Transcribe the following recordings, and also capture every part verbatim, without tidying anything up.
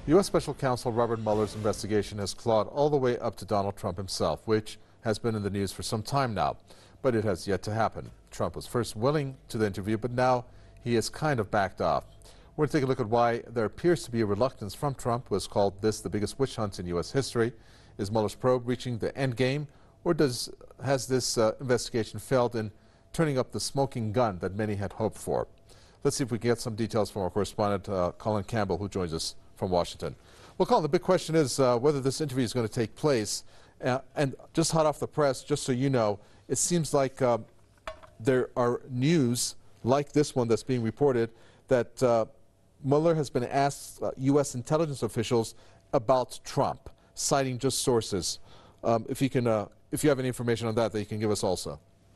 U S Special Counsel Robert Mueller's investigation has clawed all the way up to Donald Trump himself, which has been in the news for some time now. But it has yet to happen. Trump was first willing to the interview, but now he has kind of backed off. We're going to take a look at why there appears to be a reluctance from Trump, who has called this the biggest witch hunt in U S history. Is Mueller's probe reaching the end game, or does has this uh, investigation failed in turning up the smoking gun that many had hoped for? Let's see if we can get some details from our correspondent, uh, Colin Campbell, who joins us from Washington. Well, Colin, the big question is uh, whether this interview is going to take place. Uh, and just hot off the press, just so you know, it seems like uh, there are news like this one that's being reported that uh, Mueller has been asked uh, U S intelligence officials about Trump, citing just sources. Um, if you can, uh, if you have any information on that, that you can give us also.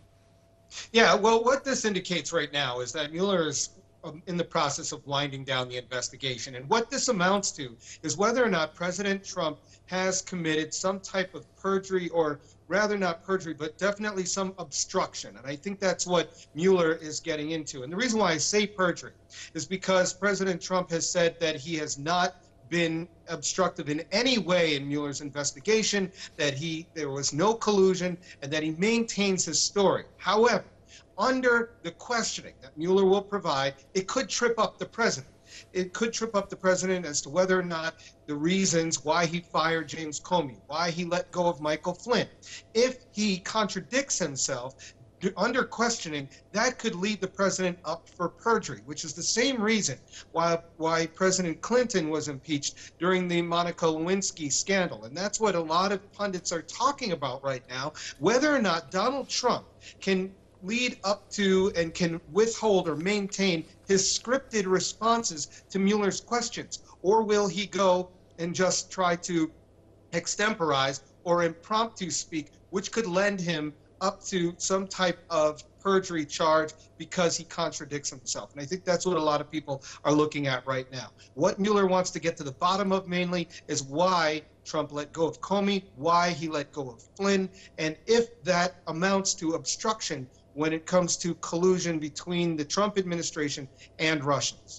Yeah, well, what this indicates right now is that Mueller is um, in the process of winding down the investigation. And what this amounts to is whether or not President Trump has committed some type of perjury, or rather not perjury, but definitely some obstruction. And I think that's what Mueller is getting into. And the reason why I say perjury is because President Trump has said that he has not been obstructive in any way in Mueller's investigation, that he there was no collusion, and that he maintains his story. However, under the questioning that Mueller will provide, it could trip up the president. It could trip up the president as to whether or not the reasons why he fired James Comey, why he let go of Michael Flynn. If he contradicts himself under questioning, that could lead the president up for perjury, which is the same reason why why President Clinton was impeached during the Monica Lewinsky scandal. And that's what a lot of pundits are talking about right now, whether or not Donald Trump can lead up to and can withhold or maintain his scripted responses to Mueller's questions, or will he go and just try to extemporize or impromptu speak, which could lend him up to some type of perjury charge because he contradicts himself. And I think that's what a lot of people are looking at right now. What Mueller wants to get to the bottom of mainly is why Trump let go of Comey, why he let go of Flynn, and if that amounts to obstruction when it comes to collusion between the Trump administration and Russians.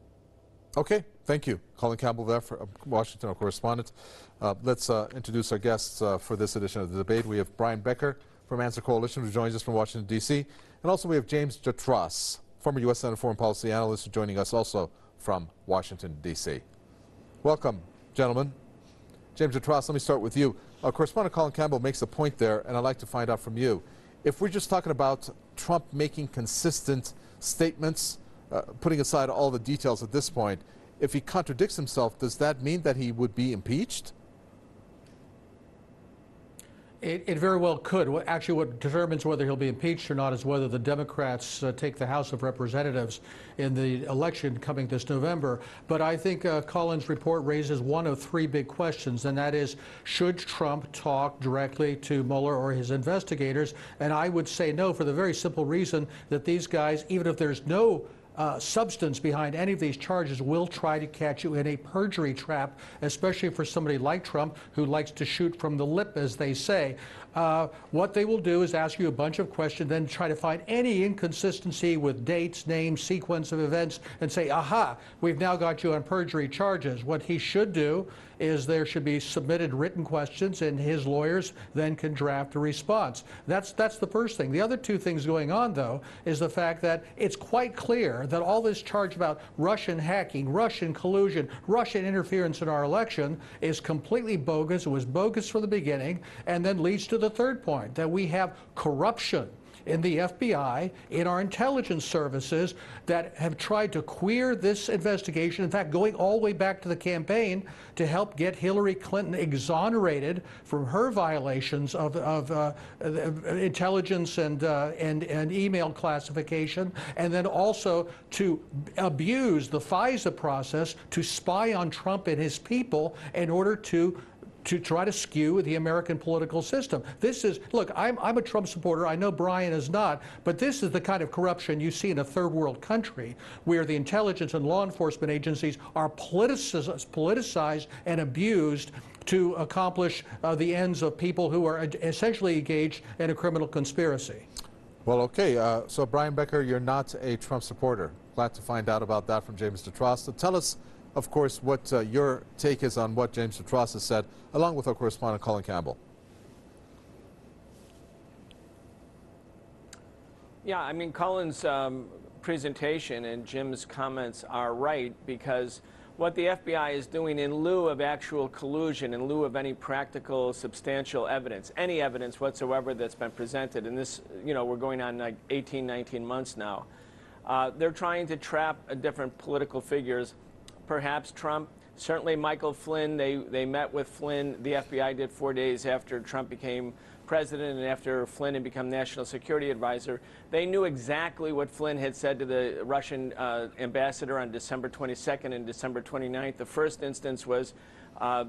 Okay, thank you. Colin Campbell there for Washington, our correspondent. Uh, let's uh, introduce our guests uh, for this edition of the debate. We have Brian Becker from Answer Coalition, who joins us from Washington, D C And also we have James Jatras, former U S Senate foreign policy analyst, joining us also from Washington, D C Welcome, gentlemen. James Jatras, let me start with you. Our correspondent Colin Campbell makes a point there, and I'd like to find out from you. If we're just talking about Trump making consistent statements, uh, putting aside all the details at this point, if he contradicts himself, does that mean that he would be impeached? It, it very well could. What, actually, what determines whether he'll be impeached or not is whether the Democrats uh, take the House of Representatives in the election coming this November. But I think uh, Colin's report raises one of three big questions, and that is, should Trump talk directly to Mueller or his investigators? And I would say no, for the very simple reason that these guys, even if there's no Uh, substance behind any of these charges, will try to catch you in a perjury trap, especially for somebody like Trump, who likes to shoot from the lip, as they say. Uh, what they will do is ask you a bunch of questions, then try to find any inconsistency with dates, names, sequence of events, and say, aha, we've now got you on perjury charges. What he should do is there should be submitted written questions, and his lawyers then can draft a response. That's, that's the first thing. The other two things going on, though, is the fact that it's quite clear that all this charge about Russian hacking, Russian collusion, Russian interference in our election is completely bogus. It was bogus from the beginning, and then leads to the third point, that we have corruption in the F B I, in our intelligence services, that have tried to queer this investigation, in fact, going all the way back to the campaign to help get Hillary Clinton exonerated from her violations of, of uh, intelligence and, uh, and, and email classification, and then also to abuse the FISA process to spy on Trump and his people in order to to try to skew the American political system. This is, look, I'm, I'm a Trump supporter. I know Brian is not, but this is the kind of corruption you see in a third world country where the intelligence and law enforcement agencies are politicized, politicized and abused to accomplish uh, the ends of people who are essentially engaged in a criminal conspiracy. Well, okay, uh, so Brian Becker, you're not a Trump supporter. Glad to find out about that from James Jatras. So tell us of course, what uh, your take is on what James Dutross has said, along with our correspondent Colin Campbell. Yeah, I mean, Colin's um, presentation and Jim's comments are right, because what the F B I is doing in lieu of actual collusion, in lieu of any practical, substantial evidence, any evidence whatsoever that's been presented, and this, you know, we're going on like eighteen, nineteen months now, uh, they're trying to trap uh, different political figures, perhaps Trump, certainly Michael Flynn. They, they met with Flynn, the F B I did four days after Trump became president and after Flynn had become national security advisor. They knew exactly what Flynn had said to the Russian uh, ambassador on December twenty-second and December twenty-ninth. The first instance was uh,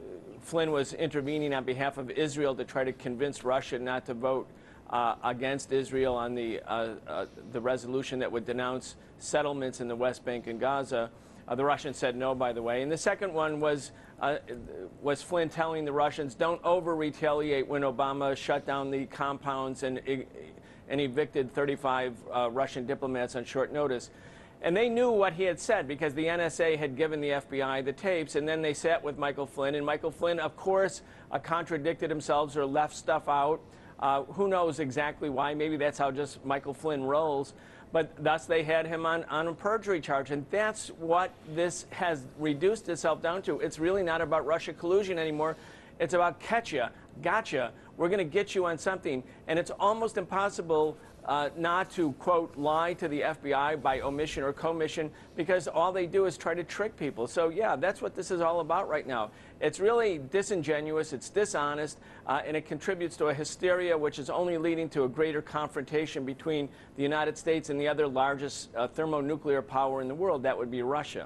Flynn was intervening on behalf of Israel to try to convince Russia not to vote uh, against Israel on the, uh, uh, the resolution that would denounce settlements in the West Bank and Gaza. Uh, the Russians said no, by the way. And the second one was uh, was Flynn telling the Russians, don't over-retaliate when Obama shut down the compounds and, and evicted thirty-five uh, Russian diplomats on short notice. And they knew what he had said because the N S A had given the F B I the tapes, and then they sat with Michael Flynn. And Michael Flynn, of course, uh, contradicted himself or left stuff out. Uh, who knows exactly why? Maybe that's how just Michael Flynn rolls. But thus they had him on, on a perjury charge. And that's what this has reduced itself down to. It's really not about Russia collusion anymore. It's about catch ya, gotcha. We're going to get you on something. And it's almost impossible uh, not to, quote, lie to the F B I by omission or commission, because all they do is try to trick people. So, yeah, that's what this is all about right now. It's really disingenuous, it's dishonest, uh, and it contributes to a hysteria which is only leading to a greater confrontation between the United States and the other largest uh, thermonuclear power in the world. That would be Russia.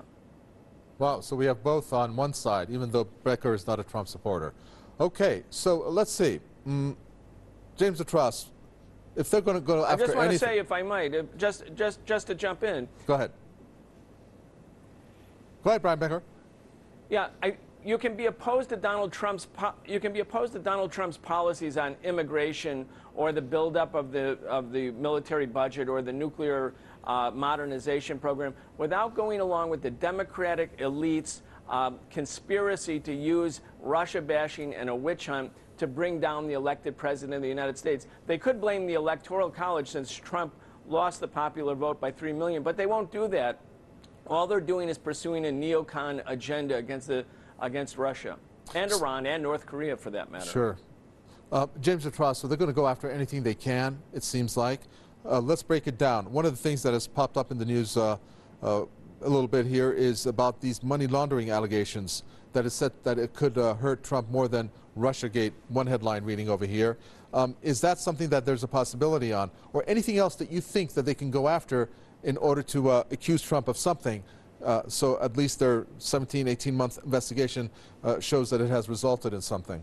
Wow, so we have both on one side, even though Becker is not a Trump supporter. Okay, so let's see. Mm, James Dutross, if they're going to go after I just want anything... to say, if I might, uh, just, just, just to jump in. Go ahead. Go ahead, Brian Becker. Yeah, I... You can be opposed to Donald Trump's po you can be opposed to Donald Trump's policies on immigration or the buildup of the of the military budget or the nuclear uh, modernization program without going along with the Democratic elites' uh, conspiracy to use Russia bashing and a witch hunt to bring down the elected president of the United States. They could blame the Electoral College since Trump lost the popular vote by three million, but they won't do that. All they're doing is pursuing a neocon agenda against the against Russia and Iran and North Korea, for that matter. Sure. Uh, James Dutross, so they're going to go after anything they can, it seems like. Uh, let's break it down. One of the things that has popped up in the news uh, uh, a little bit here is about these money laundering allegations that is said that it could uh, hurt Trump more than Russiagate, one headline reading over here. Um, is that something that there's a possibility on? Or anything else that you think that they can go after in order to uh, accuse Trump of something? Uh, so at least their seventeen, eighteen month investigation uh, shows that it has resulted in something.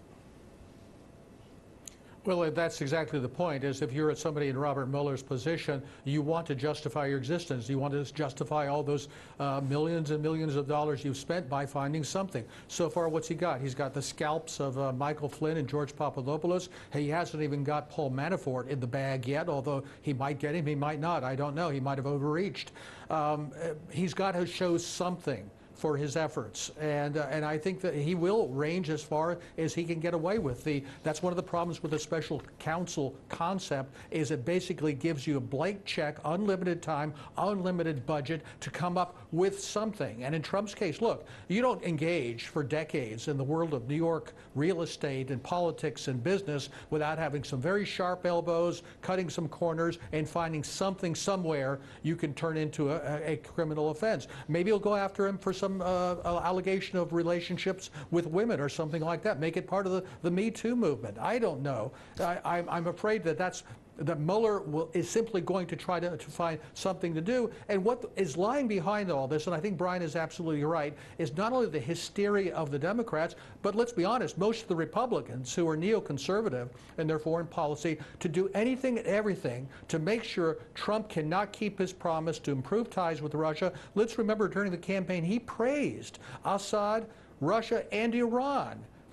Well, that's exactly the point, is if you're at somebody in Robert Mueller's position, you want to justify your existence. You want to justify all those uh, millions and millions of dollars you've spent by finding something. So far, what's he got? He's got the scalps of uh, Michael Flynn and George Papadopoulos. He hasn't even got Paul Manafort in the bag yet, although he might get him, he might not. I don't know. He might have overreached. Um, he's got to show something for his efforts, and uh, and I think that he will range as far as he can get away with. The that's one of the problems with the special counsel concept, is it basically gives you a blank check, unlimited time, unlimited budget to come up with something. And in Trump's case, look, you don't engage for decades in the world of New York real estate and politics and business without having some very sharp elbows, cutting some corners, and finding something somewhere you can turn into a, a, a criminal offense. Maybe you'll go after him for some some uh, allegation of relationships with women or something like that. Make it part of the, the Me Too movement. I don't know. I, I'm, I'm afraid that that's that Mueller will, is simply going to try to, to find something to do. And what is lying behind all this, and I think Brian is absolutely right, is not only the hysteria of the Democrats, but let's be honest, most of the Republicans who are neoconservative in their foreign policy to do anything and everything to make sure Trump cannot keep his promise to improve ties with Russia. Let's remember during the campaign he praised Assad, Russia, and Iran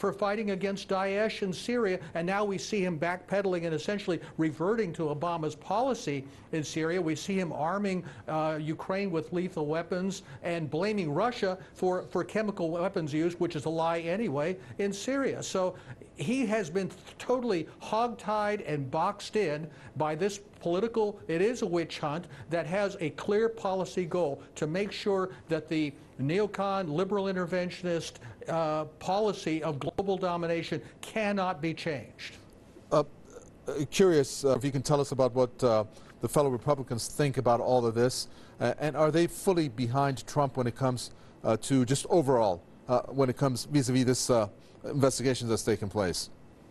for fighting against Daesh in Syria, and now we see him backpedaling and essentially reverting to Obama's policy in Syria. We see him arming uh, Ukraine with lethal weapons and blaming Russia for, for chemical weapons use, which is a lie anyway, in Syria. So he has been totally hogtied and boxed in by this political, it is a witch hunt that has a clear policy goal to make sure that the neocon, liberal interventionist uh, policy of global domination cannot be changed. Uh, curious uh, if you can tell us about what uh, the fellow Republicans think about all of this, uh, and are they fully behind Trump when it comes uh, to just overall, uh, when it comes vis-a-vis this uh, investigation that's taken place?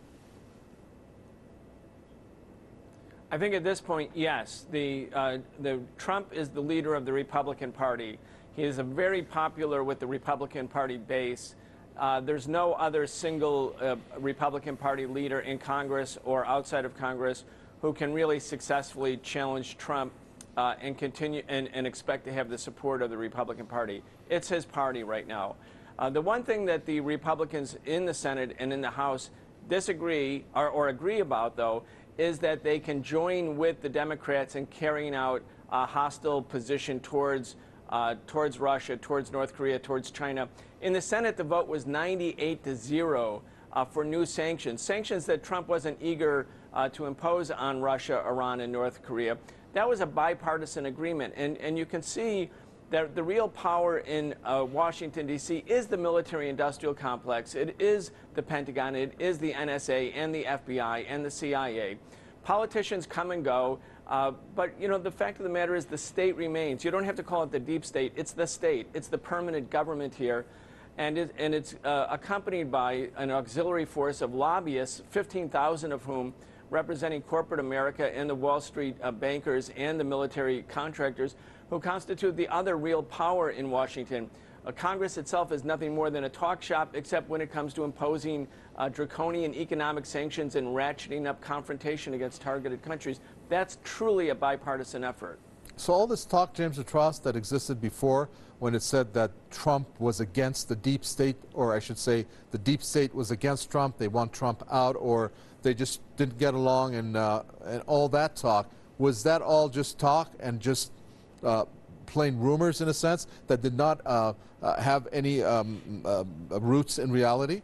I think at this point, yes. The, uh, the Trump is the leader of the Republican Party. He is a very popular with the Republican Party base. Uh, there's no other single uh, Republican Party leader in Congress or outside of Congress who can really successfully challenge Trump uh, and continue and, and expect to have the support of the Republican Party. It's his party right now. Uh, the one thing that the Republicans in the Senate and in the House disagree or, or agree about, though, is that they can join with the Democrats in carrying out a hostile position towards uh, towards Russia, towards North Korea, towards China. In the Senate, the vote was ninety-eight to zero uh, for new sanctions, sanctions that Trump wasn't eager uh, to impose on Russia, Iran, and North Korea. That was a bipartisan agreement, and and you can see that the real power in uh, Washington, D C is the military-industrial complex. It is the Pentagon. It is the N S A and the F B I and the C I A. Politicians come and go, uh, but you know the fact of the matter is the state remains. You don't have to call it the deep state. It's the state. It's the permanent government here, and it, and it's uh, accompanied by an auxiliary force of lobbyists, fifteen thousand of whom representing corporate America and the Wall Street uh, bankers and the military contractors, who constitute the other real power in Washington. Uh, Congress itself is nothing more than a talk shop, except when it comes to imposing uh, draconian economic sanctions and ratcheting up confrontation against targeted countries. That's truly a bipartisan effort. So all this talk, James DeTrost, that existed before when it said that Trump was against the deep state, or I should say the deep state was against Trump, they want Trump out, or they just didn't get along, and, uh, and all that talk, was that all just talk and just Uh, plain rumors, in a sense, that did not uh, uh, have any um, uh, roots in reality?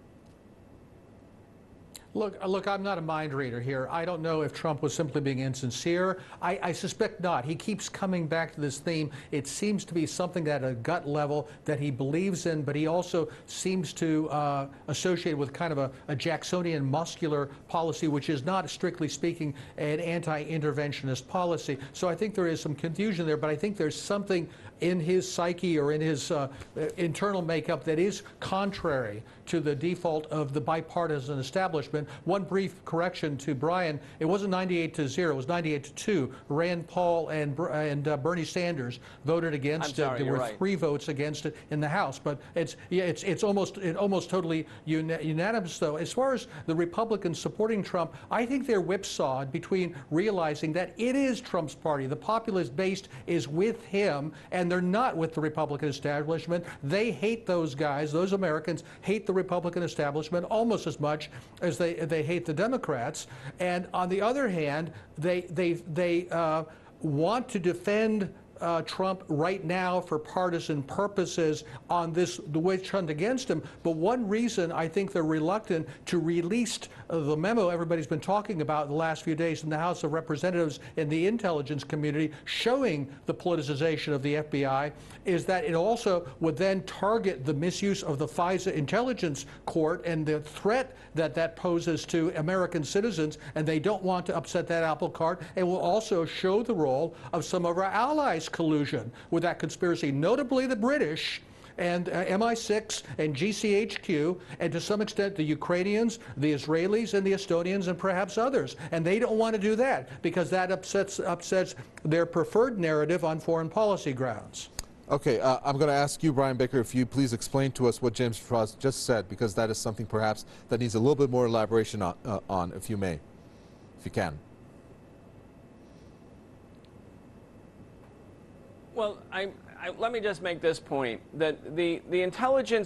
Look, look, I'm not a mind reader here. I don't know if Trump was simply being insincere. I, I suspect not. He keeps coming back to this theme. It seems to be something at a gut level that he believes in, but he also seems to uh, associate with kind of a, a Jacksonian muscular policy, which is not, strictly speaking, an anti-interventionist policy. So I think there is some confusion there, but I think there's something in his psyche or in his uh, internal makeup that is contrary to the default of the bipartisan establishment. One brief correction to Brian: it wasn't ninety-eight to zero; it was ninety-eight to two. Rand Paul and and uh, Bernie Sanders voted against sorry, it. There you're were right. three votes against it in the House, but it's yeah, it's it's almost it almost totally uni unanimous. Though, as far as the Republicans supporting Trump, I think they're whipsawed between realizing that it is Trump's party, the populist base is with him, and they're not with the Republican establishment. They hate those guys. Those Americans hate the Republican establishment almost as much as they they hate the Democrats. And on the other hand, they they they uh, want to defend Uh, Trump right now for partisan purposes on this the witch hunt against him. But one reason I think they're reluctant to release uh, the memo everybody's been talking about in the last few days in the House of Representatives and the intelligence community showing the politicization of the F B I is that it also would then target the misuse of the FISA intelligence court and the threat that that poses to American citizens, and they don't want to upset that apple cart. It will also show the role of some of our allies collusion with that conspiracy, notably the British and uh, M I six and G C H Q, and to some extent the Ukrainians, the Israelis, and the Estonians, and perhaps others. And they don't want to do that because that upsets upsets their preferred narrative on foreign policy grounds. Okay, uh, I'm going to ask you, Brian Baker, if you please explain to us what James DeTrost just said, because that is something perhaps that needs a little bit more elaboration on, uh, on if you may, if you can. Well, I, I, let me just make this point, that the, the intelligence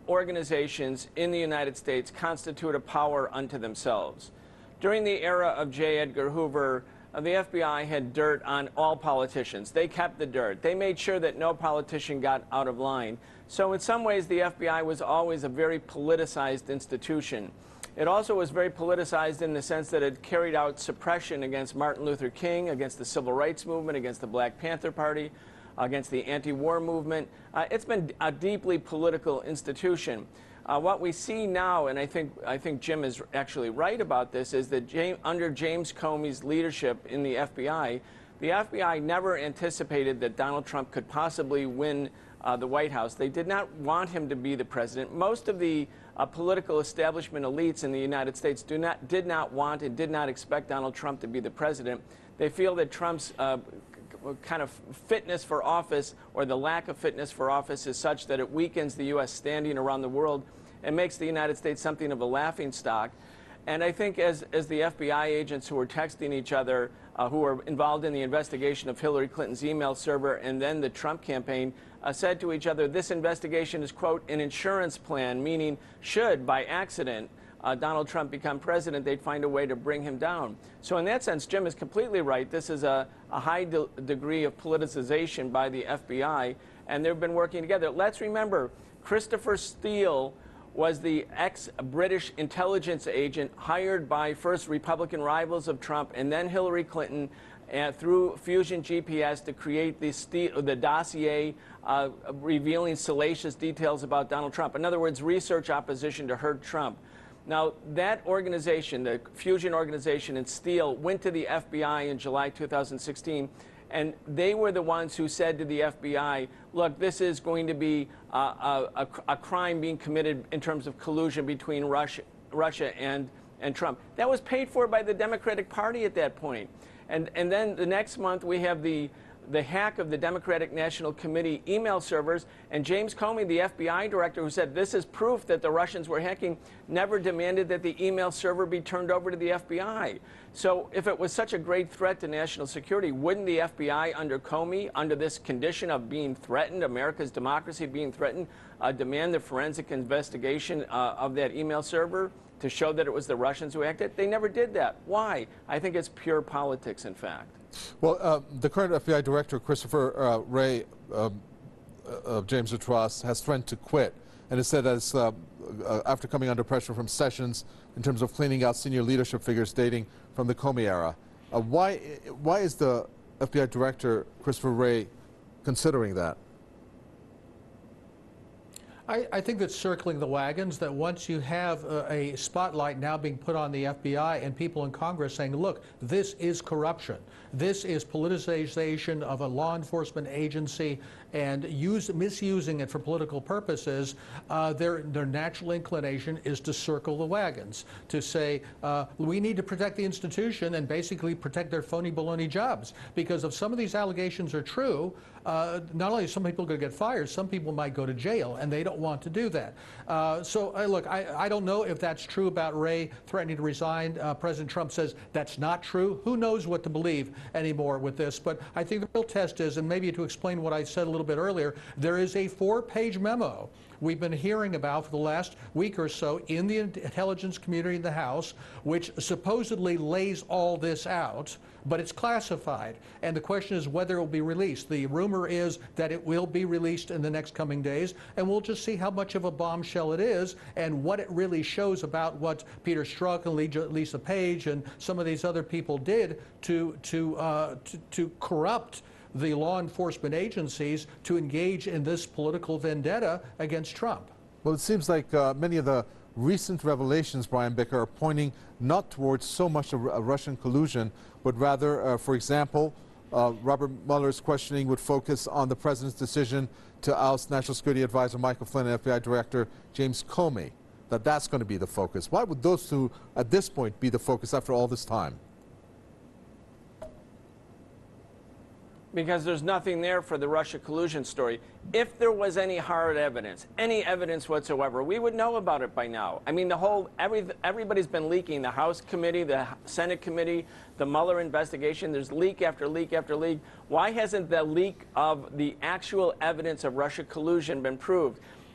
organizations in the United States constitute a power unto themselves. During the era of J. Edgar Hoover, uh, the F B I had dirt on all politicians. They kept the dirt. They made sure that no politician got out of line. So in some ways, the F B I was always a very politicized institution. It also was very politicized in the sense that it carried out suppression against Martin Luther King, against the Civil Rights Movement, against the Black Panther Party, against the anti-war movement. Uh, it's been a deeply political institution. Uh, what we see now, and I think, I think Jim is actually right about this, is that James, under James Comey's leadership in the F B I, the F B I never anticipated that Donald Trump could possibly win uh, the White House. They did not want him to be the president. Most of the uh, political establishment elites in the United States do not, did not want and did not expect Donald Trump to be the president. They feel that Trump's uh, kind of fitness for office, or the lack of fitness for office, is such that it weakens the U S standing around the world and makes the United States something of a laughingstock. And I think as, as the F B I agents who were texting each other, uh, who were involved in the investigation of Hillary Clinton's email server and then the Trump campaign, uh, said to each other, this investigation is, quote, an insurance plan, meaning should, by accident, Uh, Donald Trump become president, they'd find a way to bring him down. So in that sense, Jim is completely right. This is a, a high de degree of politicization by the F B I, and they've been working together. Let's remember, Christopher Steele was the ex-British intelligence agent hired by first Republican rivals of Trump and then Hillary Clinton uh, through Fusion G P S to create the, Steele, the dossier uh, revealing salacious details about Donald Trump. In other words, research opposition to hurt Trump. Now, that organization, the Fusion organization and Steele, went to the F B I in July two thousand sixteen, and they were the ones who said to the F B I, look, this is going to be uh, a, a crime being committed in terms of collusion between Russia, Russia and, and Trump. That was paid for by the Democratic Party at that point. And, and then the next month, we have the the hack of the Democratic National Committee email servers, and James Comey, the F B I director, who said this is proof that the Russians were hacking, never demanded that the email server be turned over to the F B I. So if it was such a great threat to national security, wouldn't the F B I under Comey, under this condition of being threatened, America's democracy being threatened, uh, demand the forensic investigation uh, of that email server to show that it was the Russians who hacked it? They never did that. Why? I think it's pure politics, in fact. Well, uh, the current F B I director, Christopher uh, Wray, um, uh, James Atross, has threatened to quit, and has said as uh, uh, after coming under pressure from Sessions in terms of cleaning out senior leadership figures dating from the Comey era. Uh, why, why is the F B I director, Christopher Wray, considering that? I, I think that's circling the wagons, that once you have a, a spotlight now being put on the F B I and people in Congress saying, look, this is corruption. This is politicization of a law enforcement agency and use, misusing it for political purposes, uh, their, their natural inclination is to circle the wagons, to say, uh, we need to protect the institution and basically protect their phony baloney jobs. Because if some of these allegations are true, uh, not only are some people going to get fired, some people might go to jail, and they don't want to do that. Uh, so, uh, look, I, I don't know if that's true about Wray threatening to resign. Uh, President Trump says that's not true. Who knows what to believe anymore with this? But I think the real test is, and maybe to explain what I said a little bit earlier, there is a four-page memo we've been hearing about for the last week or so in the intelligence community in the House, which supposedly lays all this out, but it's classified. And the question is whether it will be released. The rumor is that it will be released in the next coming days, and we'll just see how much of a bombshell it is and what it really shows about what Peter Strzok and Lisa Page and some of these other people did to, to, uh, to, to corrupt the law enforcement agencies to engage in this political vendetta against Trump. Well, it seems like uh, many of the recent revelations, Brian Bicker, are pointing not towards so much a, a Russian collusion, but rather, uh, for example, uh, Robert Mueller's questioning would focus on the president's decision to oust National Security Advisor Michael Flynn and F B I Director James Comey, that that's going to be the focus. Why would those two, at this point, be the focus after all this time? Because there's nothing there for the Russia collusion story. If there was any hard evidence, any evidence whatsoever, we would know about it by now. I mean, the whole, every, everybody's been leaking. The House committee, the Senate committee, the Mueller investigation, there's leak after leak after leak. Why hasn't the leak of the actual evidence of Russia collusion been proved?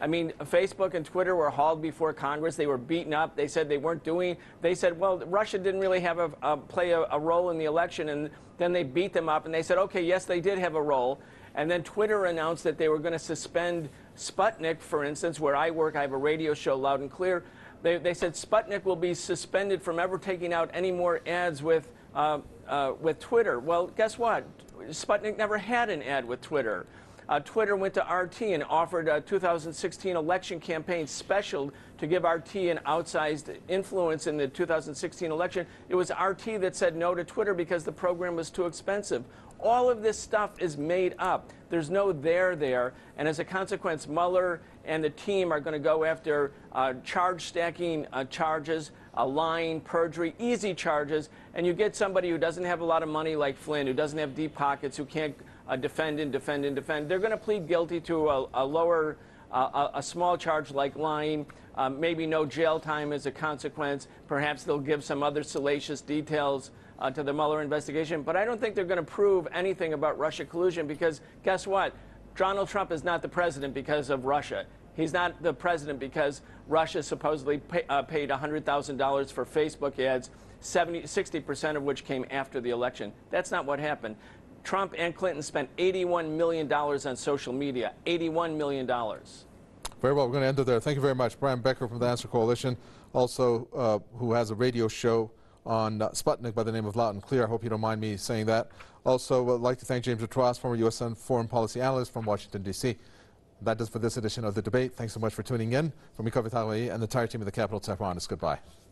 I mean, Facebook and Twitter were hauled before Congress. They were beaten up. They said they weren't doing. They said, well, Russia didn't really have a, a play a, a role in the election, and then they beat them up. And they said, okay, yes, they did have a role. And then Twitter announced that they were going to suspend Sputnik, for instance, where I work. I have a radio show, Loud and Clear. They, they said Sputnik will be suspended from ever taking out any more ads with uh, uh, with Twitter. Well, guess what? Sputnik never had an ad with Twitter. Uh, Twitter went to R T and offered a two thousand sixteen election campaign special to give R T an outsized influence in the two thousand sixteen election. It was R T that said no to Twitter because the program was too expensive. All of this stuff is made up. There's no there there. And as a consequence, Mueller and the team are going to go after uh, charge stacking uh, charges, uh, lying, perjury, easy charges. And you get somebody who doesn't have a lot of money like Flynn, who doesn't have deep pockets, who can't uh, defend and defend and defend. They're going to plead guilty to a, a lower, uh, a, a small charge like lying. Um, maybe no jail time as a consequence. Perhaps they'll give some other salacious details Uh, to the Mueller investigation, but I don't think they're going to prove anything about Russia collusion because guess what? Donald Trump is not the president because of Russia. He's not the president because Russia supposedly pay, uh, paid one hundred thousand dollars for Facebook ads, seventy, sixty percent of which came after the election. That's not what happened. Trump and Clinton spent eighty-one million dollars on social media, eighty-one million dollars. Very well, we're going to end it there. Thank you very much. Brian Becker from the Answer Coalition, also uh, who has a radio show on uh, Sputnik by the name of Loud and Clear. I hope you don't mind me saying that. Also, I'd like to thank James Dutrois, former U S foreign policy analyst from Washington, D C That does for this edition of The Debate. Thanks so much for tuning in. From me, Kaveh Taghliei, and the entire team of the Capital Tehran, it's goodbye.